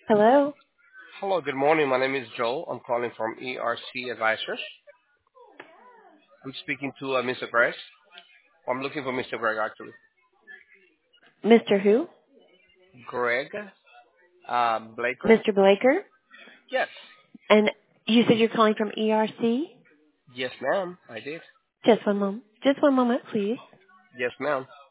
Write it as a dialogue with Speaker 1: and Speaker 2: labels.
Speaker 1: Hello?
Speaker 2: Hello, good morning. My name is Joel. I'm calling from ERC Advisors. I'm speaking to Mr. Greg. I'm looking for Mr. Greg, actually.
Speaker 1: Mr. Who?
Speaker 2: Greg Blaker?
Speaker 1: Mr. Blaker?
Speaker 2: Yes.
Speaker 1: And you said you're calling from ERC?
Speaker 2: Yes, ma'am. I did.
Speaker 1: Just one moment. Just one moment, please.
Speaker 2: Yes, ma'am.